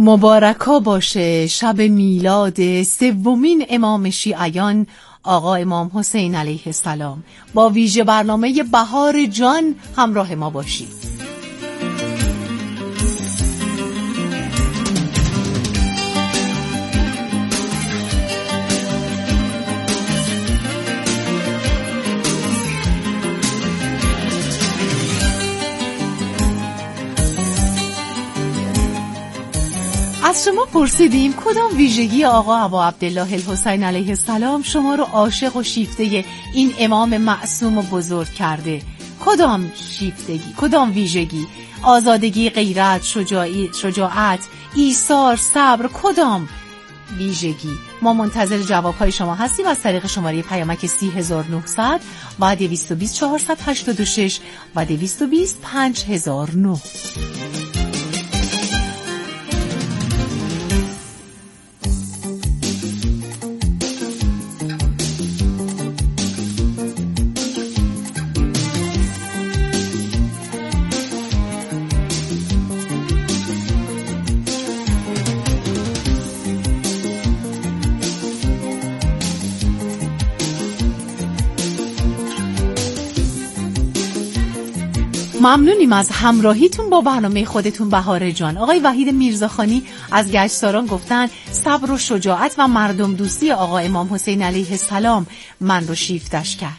مبارکا باشه شب میلاد سومین امام شیعیان آقا امام حسین علیه السلام. با ویژه برنامه بهار جان همراه ما باشید. از شما پرسیدیم کدام ویژگی آقا ابا عبدالله الحسین علیه السلام شما رو عاشق و شیفته این امام معصوم و بزرگ کرده؟ کدام شیفتگی، کدام ویژگی؟ آزادگی، غیرت، شجاعت، ایثار، صبر، کدام ویژگی؟ ما منتظر جوابهای شما هستیم از طریق شماره پیامک 30900 و 220 486 و 220 5009. ممنونیم از همراهیتون با برنامه خودتون بهار جان. آقای وحید میرزاخانی از گشتاران گفتن صبر و شجاعت و مردم دوستی آقا امام حسین علیه السلام من رو شیفتش کرد.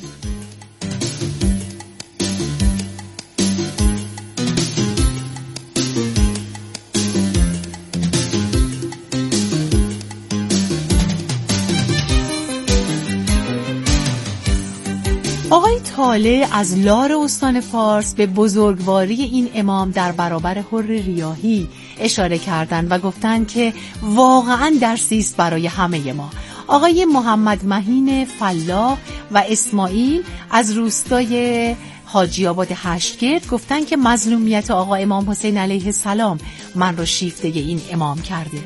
آقای طالع از لار استان فارس به بزرگواری این امام در برابر حر ریاحی اشاره کردند و گفتند که واقعاً درسی است برای همه ما. آقای محمد مهین فلاح و اسماعیل از روستای حاجی آباد هشتگرد گفتند که مظلومیت آقا امام حسین علیه السلام من رو شیفته این امام کرده.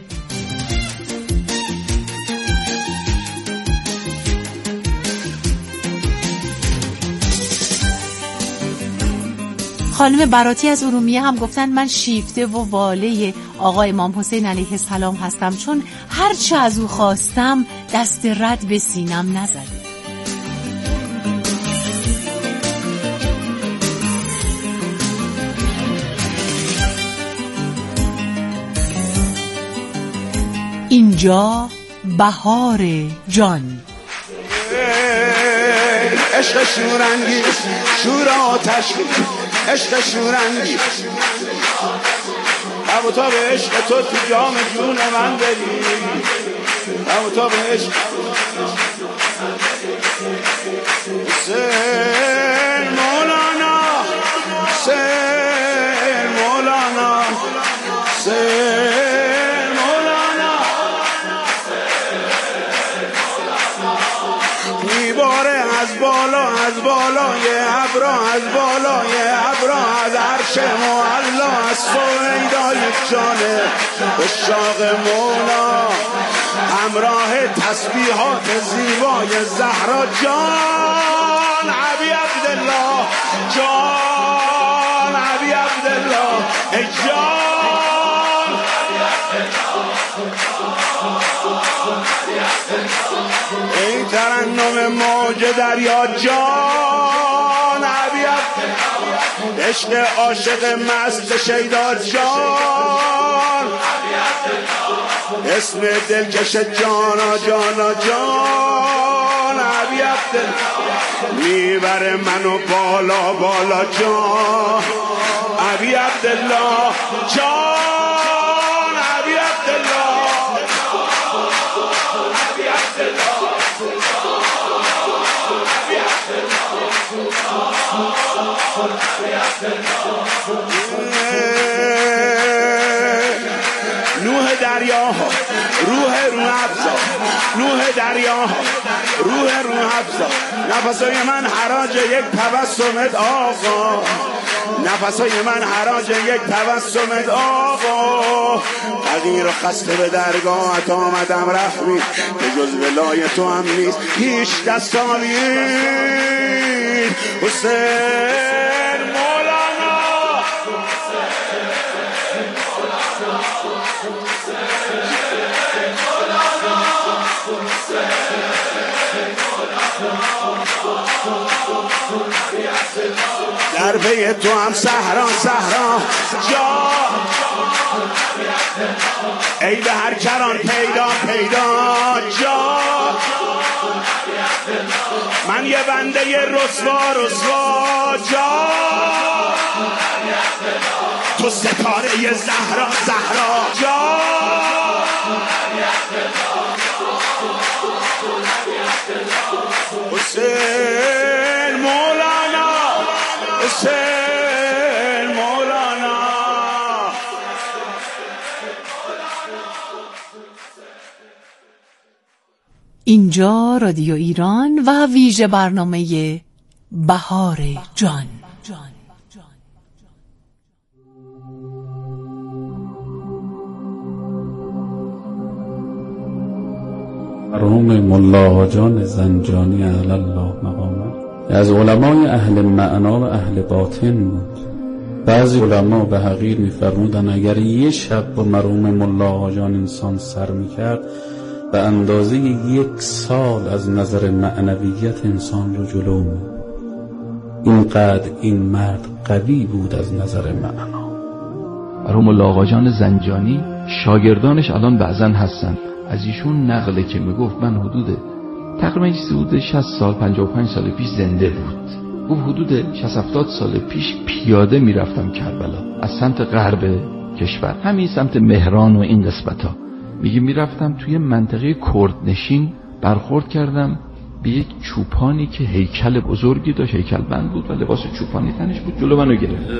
خانم براتی از ارومیه هم گفتن من شیفته و واله آقا امام حسین علیه السلام هستم چون هرچه از او خواستم دست رد به سینم نزده. اینجا بهار جان. عشق شورانگیز شور آتش عشق شورانگیز ابو تا به عشق تو جام جون من بری ابو تا به عشق حسین مولانا حسین مولانا حسین مولانا میباره از بالای ابرا از بالای ابرا از عرش معلا از سویدای جانه اشاق مولا همراه تسبیحات زیبای زهرا جان عبی عبدالله جان عبی عبدالله ای جان ای ترنم موج دریا جان عبی عشق عاشق مست شیدا جان اسم دلکش جانا جانا جان عبی میبره منو بالا بالا جان عبی عبدالله جان عبی عبدالله عبی عبدالله نوح دریاها روح افزا نوح دریاها روح افزا نفسای من حراج یک تبسمت آقا نفسای من حراج یک تبسمت آقا تغییر و خسته به درگاهت آمدم رحمی به جز ولای تو هم نیست هیچ دستاوی حسین مولانا پی تو هم صحرا جا ای به هر کران پیدا جا من یه بنده رسوا جا تو ستاره زهرا جا حسین مولانا اینجا رادیو ایران و ویژه برنامه بهار جان. مرحوم ملا حاجان زنجانی علی الله مقامه از علمای اهل معنا و اهل باطن بود. بعضی علما به حقیر می‌فرمودن اگر یه شب با مرحوم ملا حاجان انسان سر می‌کرد به اندازه 1 سال از نظر معنویت انسان رو جلو می‌برد. اینقدر این مرد قوی بود از نظر معنا. مرحوم ملا حاجان زنجانی شاگردانش الان بعضن هستن. از ایشون نقله که میگفت من حدود تقریبا 60 سال 55 سال پیش زنده بود. گفت حدود 60-70 سال پیش پیاده میرفتم کربلا از سمت غرب کشور، همین سمت مهران و این قسمتا. میگه میرفتم توی منطقه کردنشین برخورد کردم به یک چوپانی که هیکل بزرگی داشت، هیکل بند بود و لباس چوپانی تنش بود، جلو منو گرفت.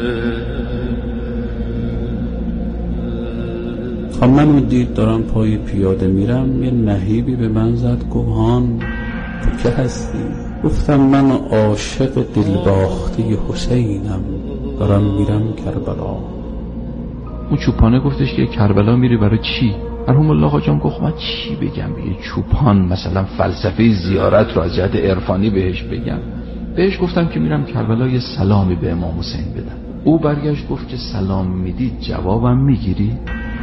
منو دید دارم پای پیاده میرم، یه نهیبی به من زد گفت هان تو که هستی؟ گفتم من عاشق دلباخته حسینم، دارم میرم کربلا. اون چوپانه گفتش که کربلا میری برای چی؟ مرحوم الله حاجان گفت من چی بگم به یه چوپان مثلا فلسفه زیارت رو از جهت عرفانی بهش بگم؟ بهش گفتم که میرم کربلا یه سلامی به امام حسین بدم. او برگشت گفت که سلام میدید جوابم میگیری؟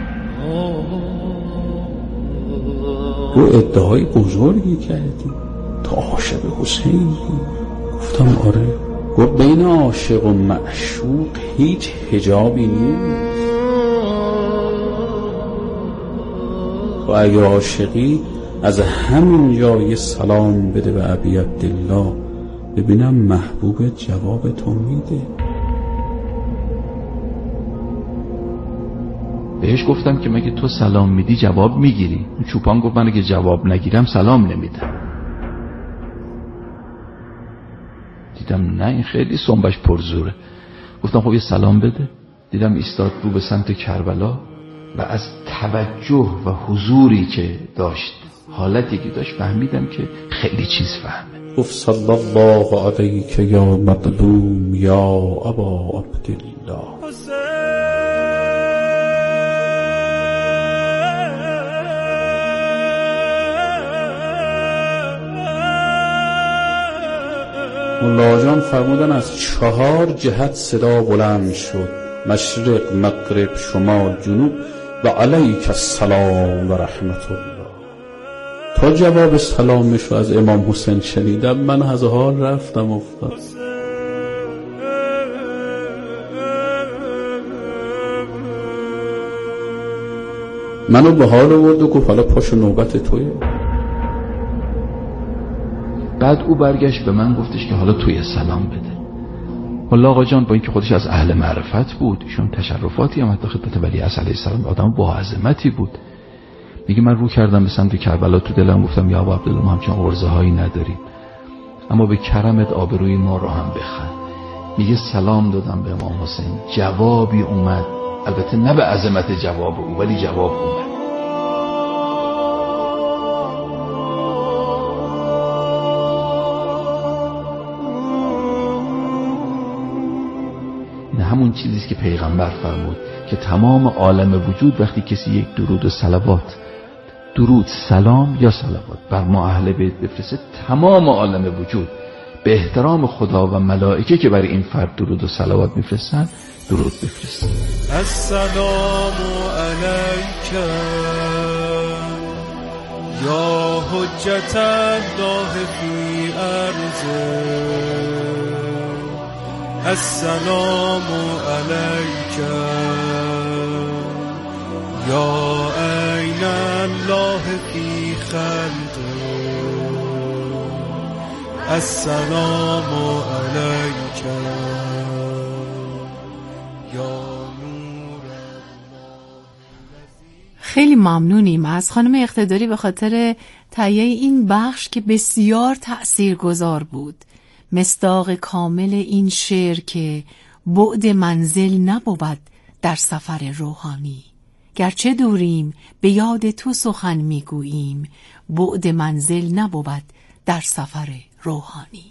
تو ادعای بزرگی کردی، تو عاشق حسینی؟ گفتم آره. گفت بین عاشق و معشوق هیچ حجابی نیست. و اگه عاشقی از همین جا یه سلام بده به ابی عبدالله، ببینم محبوب جواب تو میده. بهش گفتم که مگه تو سلام میدی جواب میگیری؟ اون چوپان گفت من اگه جواب نگیرم سلام نمیدم. دیدم نه این خیلی سنبش پرزوره. گفتم خب یه سلام بده. دیدم ایستاد رو به سمت کربلا و از توجه و حضوری که داشت، حالتی که داشت، فهمیدم که خیلی چیز فهمه. گفت صلی الله علیک یا مظلوم یا ابا عبدالله. ملا جان فرمودن از 4 جهت صدا بلند شد، مشرق، مغرب، شمال، جنوب و علیک السلام و رحمت الله. تا جواب سلامش رو از امام حسین شنیدم من از حال رفتم افتاد. منو به حال آورد و گفت حالا پاشو نوبت تویه. بعد او برگشت به من گفتش که حالا توی سلام بده. ملا آقا جان با اینکه خودش از اهل معرفت بود، ایشون تشرفاتی هم حتی خدمت ولی عصر علیه السلام آدم با عظمتی بود، میگه من رو کردم به سمت کربلا، تو دلم گفتم یا ابا عبدالله ما همچون عرضه هایی نداریم، اما به کرمت آبروی ما رو هم بخن. میگه سلام دادم به امام حسین، جوابی اومد، البته نه به عظمت جواب او ولی جواب اومد. همون چیزیست که پیغمبر فرمود که تمام عالم وجود وقتی کسی یک درود و صلوات، درود سلام یا صلوات بر ما اهل بیت بفرسته، تمام عالم وجود به احترام خدا و ملائکه که برای این فرد درود و صلوات میفرستن درود بفرستن. السلام علیک یا حجت الله فی ارضه، السلام علیک یا عین الله فی خلقه السلام علیک یا خیلی ممنونیم از خانم اقتداری به خاطر تهیه این بخش که بسیار تأثیرگذار بود. مصداق کامل این شعر که بعد منزل نبود در سفر روحانی، گرچه دوریم به یاد تو سخن میگوییم، بعد منزل نبود در سفر روحانی.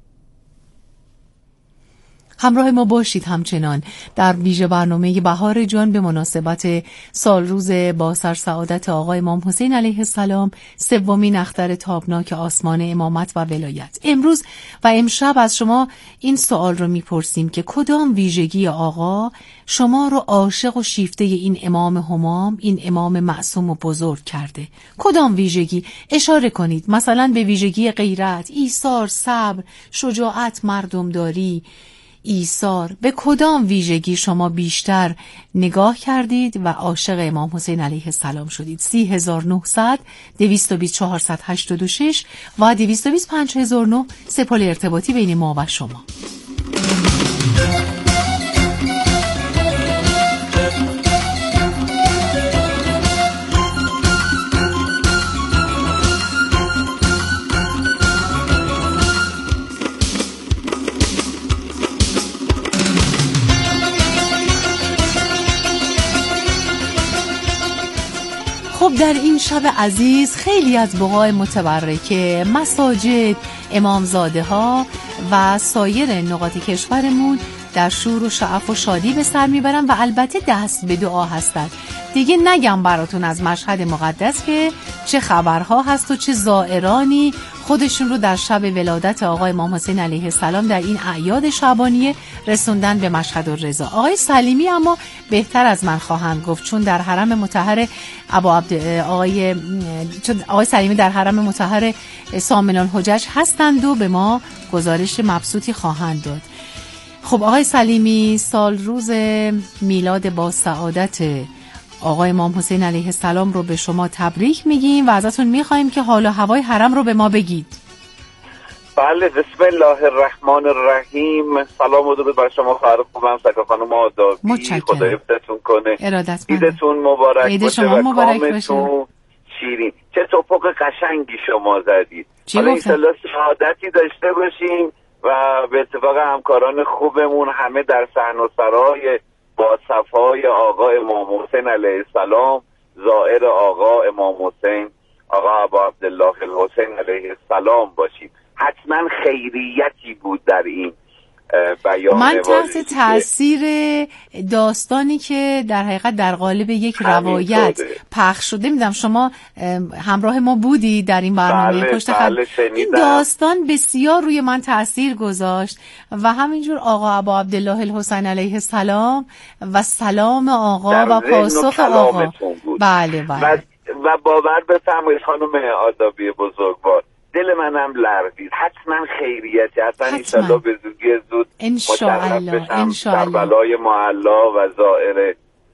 همراه ما باشید همچنان در ویژه برنامه بهار جان به مناسبت سالروز با سرسعادت آقا امام حسین علیه السلام، سومین اختر تابناک آسمان امامت و ولایت. امروز و امشب از شما این سوال رو میپرسیم که کدام ویژگی آقا شما رو عاشق و شیفته این امام همام، این امام معصوم و بزرگ کرده؟ کدام ویژگی؟ اشاره کنید. مثلا به ویژگی غیرت، ایثار، صبر، شجاعت، مردمداری، ایثار. به کدام ویژگی شما بیشتر نگاه کردید و عاشق امام حسین علیه السلام شدید؟ 3900 220 486 و 220 5009 سپال ارتباطی بین ما و شما. خب در این شب عزیز خیلی از بقاع متبرکه، مساجد، امامزاده ها و سایر نقاط کشورمون در شور و شعف و شادی به سر میبرن و البته دست به دعا هستن. دیگه نگم براتون از مشهد مقدس که چه خبرها هست و چه زائرانی خودشون رو در شب ولادت آقا امام حسین علیه السلام در این اعیاد شعبانیه رسوندن به مشهد الرضا. آقای سلیمی اما بهتر از من خواهند گفت، چون در حرم مطهر آقای سلیمی در حرم مطهر سامن الحجج هستند و به ما گزارش مبسوطی خواهند داد. خب آقای سلیمی، سال روز میلاد با سعادت آقا امام حسین علیه السلام رو به شما تبریک میگیم و ازتون میخوایم که حال و هوای حرم رو به ما بگید. بله، بسم الله الرحمن الرحیم. سلام و درود بر شما خواهر خوبم، سکا خانم آدابی. خدا حفظتون کنه. عیدتون مبارک. عید شما مبارک باشه. شیرین، چه توپق قشنگی شما زدید. حالا انشالله سعادتی داشته باشیم و به اتفاق همکاران خوبمون همه در صحن و سرای با صفای آقا امام حسین علیه السلام، زائر آقا امام حسین، آقا ابا عبدالله الحسین علیه السلام باشید. حتما خیریتی بود در این بیان. من تحت تاثیر داستانی که در حقیقت در قالب یک روایت پخش شده میدم، شما همراه ما بودی در این برنامه پشت خط. این داستان بسیار روی من تاثیر گذاشت و همینجور آقا ابا عبدالله الحسین علیه السلام و سلام آقا و پاسخ آقا. بله بله. و باور بفرمایید خانم آدابی بزرگوار، دل منم لرزید. حتما خیریتی، حتما انشالله به زودی زود مشرف بشم در بلای معلا و زائر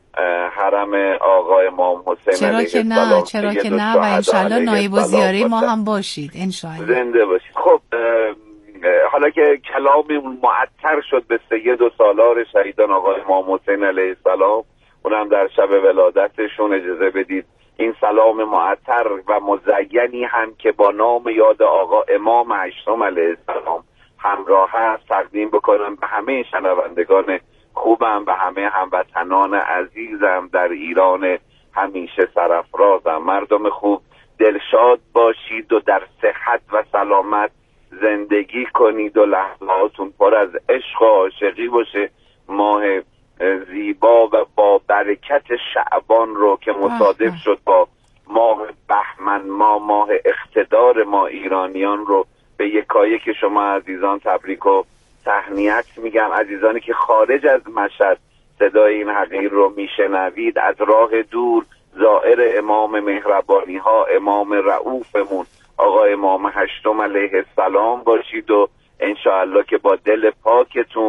حرم آقا امام حسین علیه السلام. چرا که نه و انشالله نایب و زیاره ما هم باشید انشالله. زنده باشید. خب حالا که کلاممون معطر شد به سید و سالار شهیدان آقا امام حسین علیه السلام، اونم در شب ولادتشون، اجازه بدید این سلام معطر و مزینی هم که با نام یاد آقا امام هشتم علیه السلام همراه هست تقدیم بکنم به همه شنوندگان خوبم، به همه هموطنان عزیزم در ایران همیشه سرافرازم. مردم خوب، دلشاد باشید و در صحت و سلامت زندگی کنید و لحظاتون پر از عشق و عاشقی باشه. ماه زیبا و با برکت شعبان رو که مصادف شد با ماه بهمن، ماه اقتدار ما ایرانیان رو به یکایک شما عزیزان تبریک و تهنیت میگم. عزیزانی که خارج از مشهد صدای این حقیر رو میشنوید، از راه دور زائر امام مهربانی ها، امام رؤوفمون آقا امام هشتم علیه السلام باشید و انشاءالله که با دل پاکتون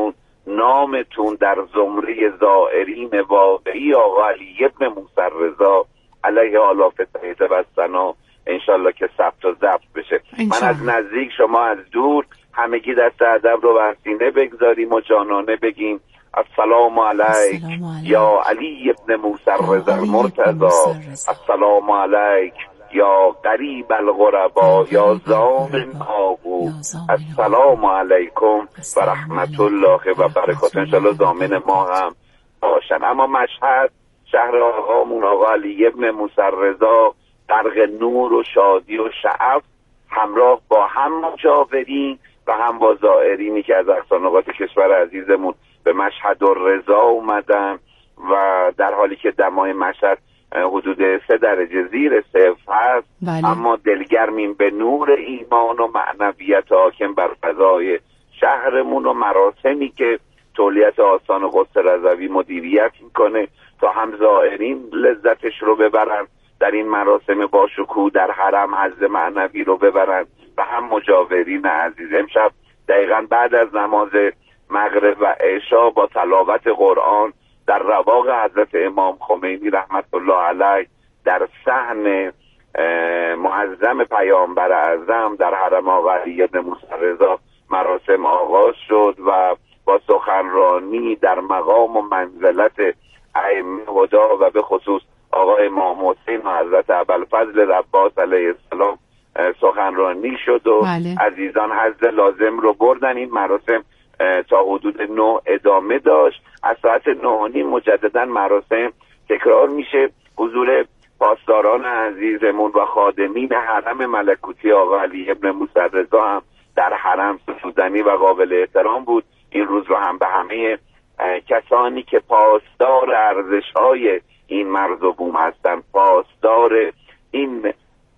نامتون در زمره زائرین واقعی آقا علی ابن موسی رضا علیه آلاف طیبه و ثنا انشالله که ثبت و ضبط بشه. من از نزدیک، شما از دور، همگی دست ادب رو بر سینه بگذاریم و جانانه بگیم السلام علیک یا علی ابن موسی رضا المرتضی، السلام علیک یا قریب الغربا یا زامن آقو، السلام علیکم و رحمت الله و برکاته. انشالله زامن ما هم باشن. اما مشهد شهر آقامون آقا علی ابن موسی رضا غرق نور و شادی و شعف، همراه با هم مجاورین و هم با زائرینی که از اقصا نقاط کشور عزیزمون به مشهد و رضا اومدن و در حالی که دمای مشهد حدود 3 درجه زیر صفر هست، اما دلگرمیم به نور ایمان و معنویت حاکم بر فضای شهرمون و مراسمی که تولیت آستان قدس رضوی مدیریت میکنه تا هم زائرین لذتش رو ببرن در این مراسم باشکوه در حرم حظ معنوی رو ببرن و هم مجاورین عزیز. امشب دقیقاً بعد از نماز مغرب و عشا با تلاوت قرآن در رواق حضرت امام خمینی رحمت الله علیه در صحن معظم پیامبر اعظم در حرم آقا علی ابن موسی رضا مراسم آغاز شد و با سخنرانی در مقام و منزلت ائمه هدا و به خصوص آقا امام حسین و حضرت ابوالفضل عباس علیه السلام سخنرانی شد و عزیزان حظ لازم رو بردن. این مراسم تا حدود 9 ادامه داشت. از ساعت 9:30 مجددا مراسم تکرار میشه. حضور پاسداران عزیزمون و خادمین حرم ملکوتی آقا علی ابن موسی رضا هم در حرم ستودنی و قابل احترام بود. این روز رو هم به همه کسانی که پاسدار ارزش‌های این مرز و بوم هستن، پاسدار این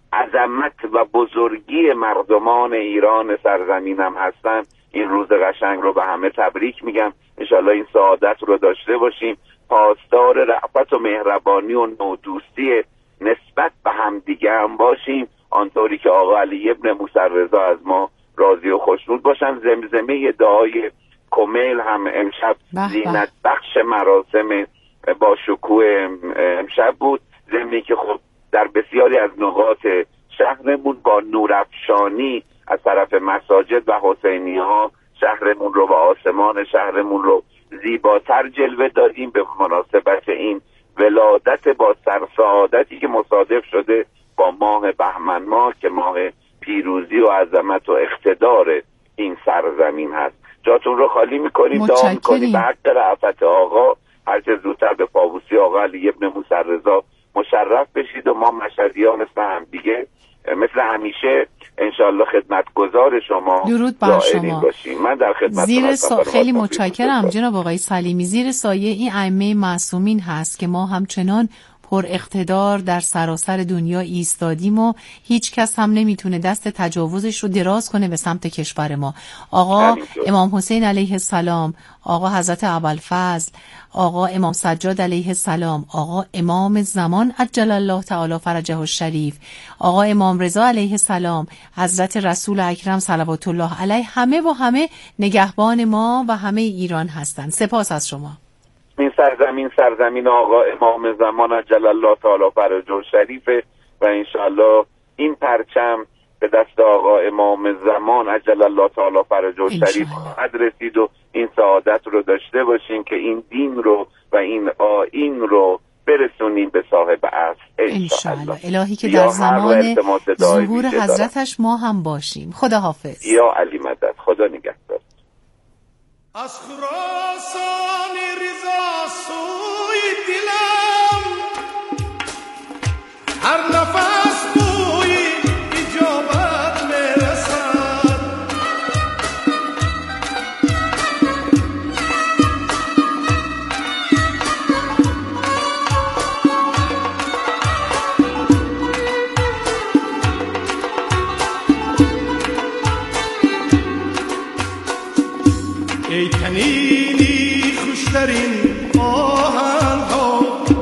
عظمت و بزرگی مردمان ایران سرزمینم هستن، این روز قشنگ رو به همه تبریک میگم. انشالله این سعادت رو داشته باشیم. پاسدار رأفت و مهربانی و نودوستی نسبت به همدیگه هم باشیم، آنطوری که آقا علی ابن موسی رضا از ما راضی و خوشنود باشن. زمزمه دعای کمیل هم امشب زینت بخش مراسم با شکوه امشب بود، ضمنی که خب در بسیاری از نقاط شهرمون با نورافشانی از طرف مساجد و حسینی ها شهرمون رو و آسمان شهرمون رو زیباتر جلوه دادیم به مناسبت این ولادت با سرسعادتی که مصادف شده با ماه بهمن ماه که ماه پیروزی و عظمت و اقتدار این سرزمین هست. جاتون رو خالی میکنیم، دعا میکنیم به حق رأفت آقا هر چه زودتر به پابوسی آقا علی ابن موسی رضا مشرف بشید و ما مشهدیان مثل هم دیگه مثل همیشه انشالله خدمتگزار شما درود بر شما باشیم. من در خدمت خیلی متشکرم جناب آقای سلیمی. زیر سایه این ائمه معصومین هست که ما همچنان پر اقتدار در سراسر دنیا ایستادیم و هیچ کس هم نمیتونه دست تجاوزش رو دراز کنه به سمت کشور ما. آقا امام حسین علیه السلام، آقا حضرت ابوالفضل، آقا امام سجاد علیه السلام، آقا امام زمان عجل الله تعالی فرجه الشریف، آقا امام رضا علیه السلام، حضرت رسول اکرم صلوات الله علیه، همه با همه نگهبان ما و همه ایران هستند. سپاس از شما. این سرزمین آقا امام زمان عجل الله تعالی فرجه الشریف و انشالله این پرچم به دست آقا امام زمان عجل الله تعالی فرجه الشریف خواهد رسید و این سعادت رو داشته باشیم که این دین رو و این آیین رو برسونیم به صاحب اصل انشالله. الهی که در زمان ظهور حضرتش ما هم باشیم. خدا حافظ. یا علی مدد. خدا نگهدار. از خراسان رضا سوی دلم هر نفس بوی اجابت میرسد، ای تنینی خوشترین آهنگ ها،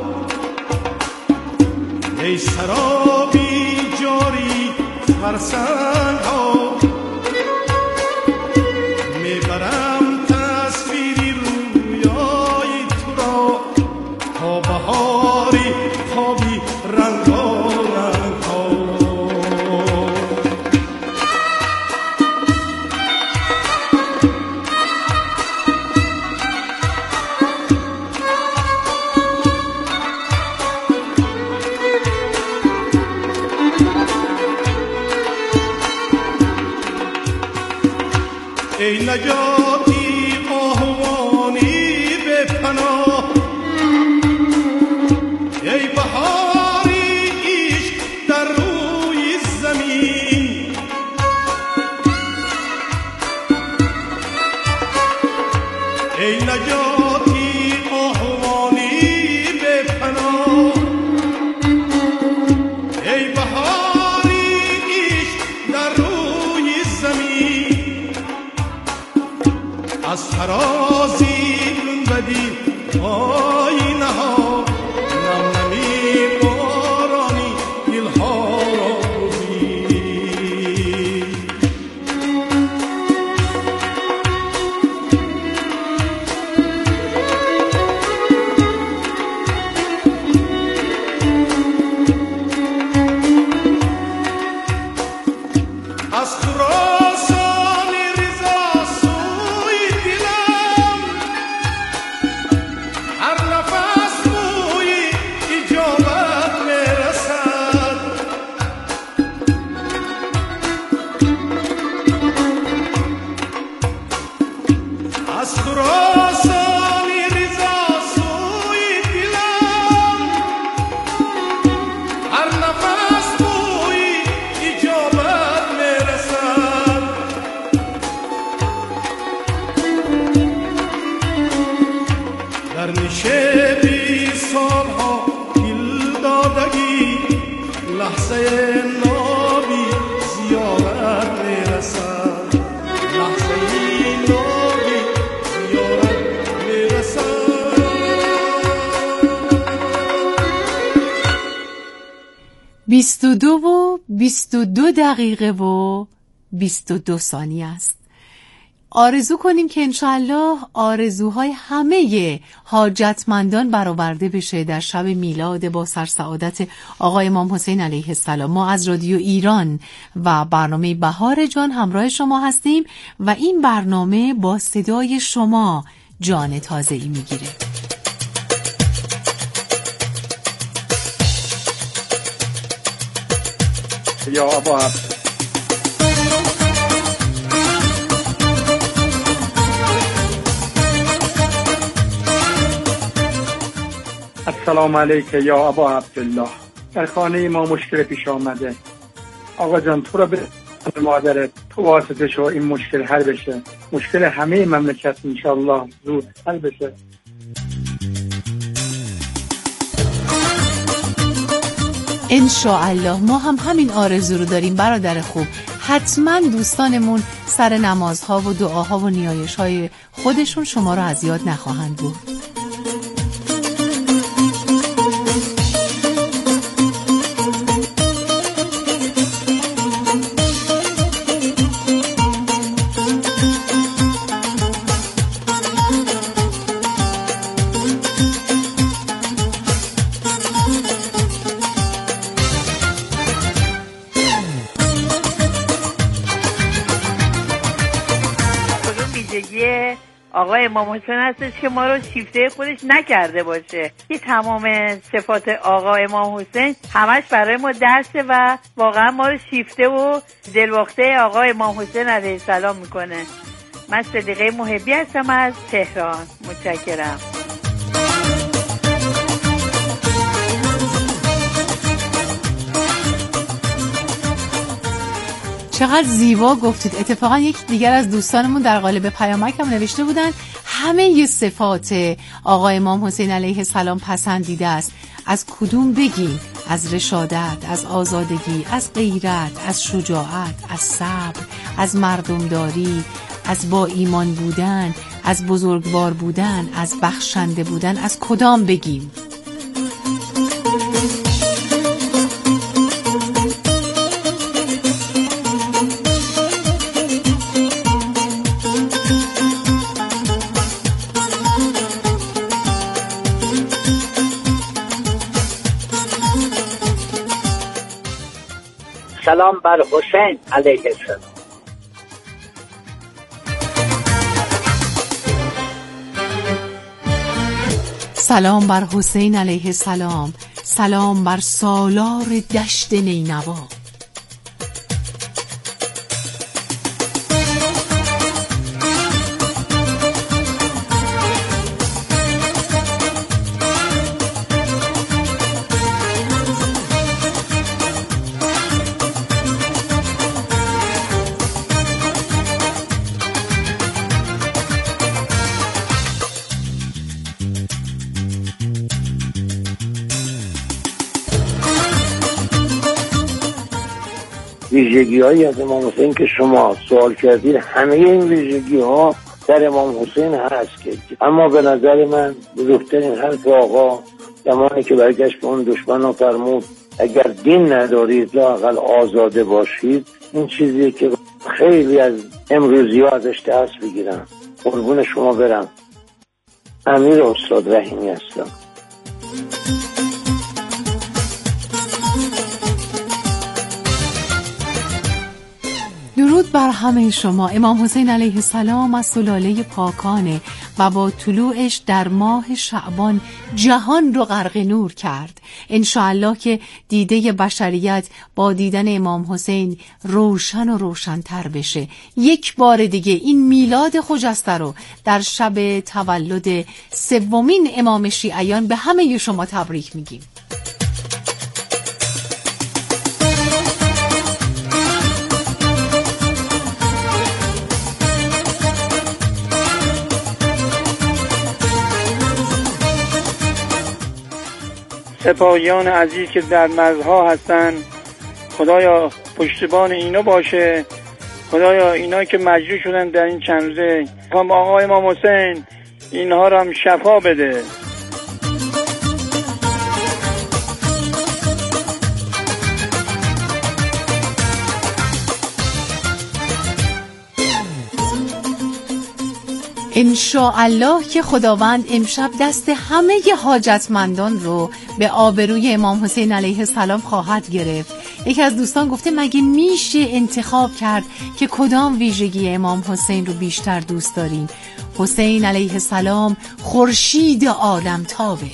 ای سرابی جاری فرسنگ ها، میبرم تصویری بی رنگ ها رنگ ها. ای نجاتی آهوانی به پناه، ای بهاری عشق در روی زمین، ای نجاتی آهوانی به پناه، ای بهاری عشق در روی زمین. از ترازی بدی آینه ها، نمی بارانی دلها را ببین. از خراسان رضا سوی دلم، هر نفس بوی اجابت میرسد. از خراسان رضا سوی دلم، هر نفس بوی اجابت میرسد. در نشیبی سالها دل دادگی، لحظه نابی زیارت میرسد. لحظه نابی زیارت میرسد. 22 و 22 دقیقه و 22 ثانیه است. آرزو کنیم که انشالله آرزوهای همه حاجتمندان برآورده بشه در شب میلاد با سرسعادت آقای امام حسین علیه السلام. ما از رادیو ایران و برنامه بهار جان همراه شما هستیم و این برنامه با صدای شما جان تازه‌ای میگیره. یا ابا السلام علیکم یا ابا عبدالله. در خانه ما مشکل پیش آمده. آقا جان تو را به مادرت تو واسطه شو این مشکل حل بشه. مشکل همه مملکت انشالله زود حل بشه. انشاءالله ما هم همین آرزو رو داریم برادر خوب. حتما دوستانمون سر نمازها و دعاها و نیایش‌های خودشون شما رو از یاد نخواهند بود. آقای امام حسین هستش که ما رو شیفته خودش نکرده باشه، که تمام صفات آقا امام حسین همش برای ما درسه و واقعا ما رو شیفته و دلواخته آقا امام حسین علیه السلام میکنه. من صدیقه محبی هستم از تهران. متشکرم. چقدر زیبا گفتید. اتفاقا یک دیگر از دوستانمون در قالب پیامک هم نوشته بودن همه ی صفات آقا امام حسین علیه السلام پسندیده است. از کدوم بگیم؟ از رشادت، از آزادگی، از غیرت، از شجاعت، از صبر، از مردمداری، از با ایمان بودن، از بزرگوار بودن، از بخشنده بودن. از کدام بگیم؟ سلام بر حسین علیه السلام. سلام بر حسین علیه السلام. سلام بر سالار دشت نینوا. ویژگی‌هایی از امام حسین که شما سوال کردید، همه این ویژگی‌ها در امام حسین هست که، اما به نظر من بزرگترین حرف آقا زمانی که برگشت به اون دشمن فرمود اگر دین ندارید لااقل آزاده باشید، این چیزیه که خیلی از امروزی‌ها ازش دست بگیرن. قربون شما برم. امیر استاد رحیمی هستم. درود بر همه شما. امام حسین علیه السلام از سلاله پاکانه و با طلوعش در ماه شعبان جهان رو غرق نور کرد. انشاءالله که دیده بشریت با دیدن امام حسین روشن و روشن‌تر بشه. یک بار دیگه این میلاد خجسته رو در شب تولد سومین امام شیعیان به همه شما تبریک میگیم. سپاهیان عزیز که در مرزها هستن، خدایا پشتیبان اینا باشه. خدایا اینا که مجروح شدن در این چند روزه، آقا امام حسین اینها رو هم شفا بده. انشاءالله که خداوند امشب دست همه حاجتمندان رو به آبروی امام حسین علیه السلام خواهد گرفت. یکی از دوستان گفته مگه میشه انتخاب کرد که کدام ویژگی امام حسین رو بیشتر دوست داریم؟ حسین علیه السلام خورشید عالم تابه.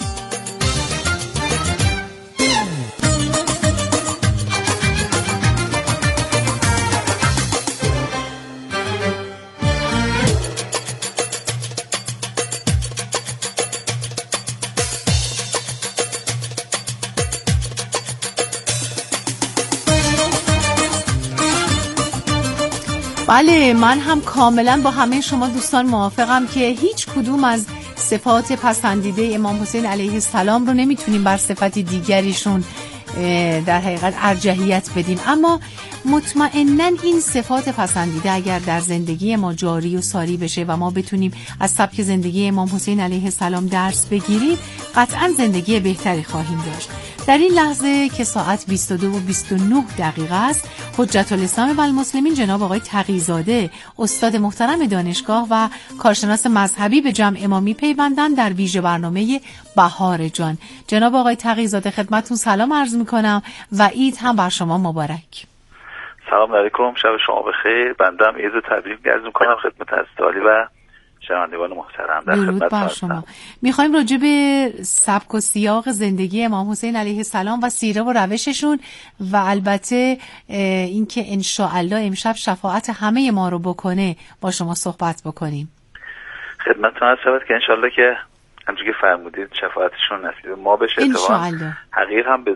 بله، من هم کاملا با همه شما دوستان موافقم که هیچ کدوم از صفات پسندیده امام حسین علیه السلام رو نمیتونیم بر صفت دیگریشون در حقیقت ارجحیت بدیم، اما مطمئناً این صفات پسندیده اگر در زندگی ما جاری و ساری بشه و ما بتونیم از سبک زندگی امام حسین علیه السلام درس بگیریم، قطعاً زندگی بهتری خواهیم داشت. در این لحظه که ساعت 22:29 است، حجت الاسلام و المسلمین جناب آقای تقی‌زاده، استاد محترم دانشگاه و کارشناس مذهبی به جمع امامی پیوندن در ویژه برنامه بهار جان. جناب آقای تقی‌زاده خدمتتون سلام عرض می‌کنم و عید هم بر شما مبارک. سلام علیکم، شب شما بخیر. بنده هم عید و تبریک عرض می‌کنم خدمت حضرت و شنوندگان محترم. در خدمت بر شما. میخوایم راجع به سبک و سیاق زندگی امام حسین علیه السلام و سیره و روششون و البته اینکه انشاءالله امشب شفاعت همه ما رو بکنه با شما صحبت بکنیم. خدمتتون هست که انشاءالله که همونجوری که فرمودید شفاعتشون نصیب ما بشه. انشاءالله. حقیقت هم به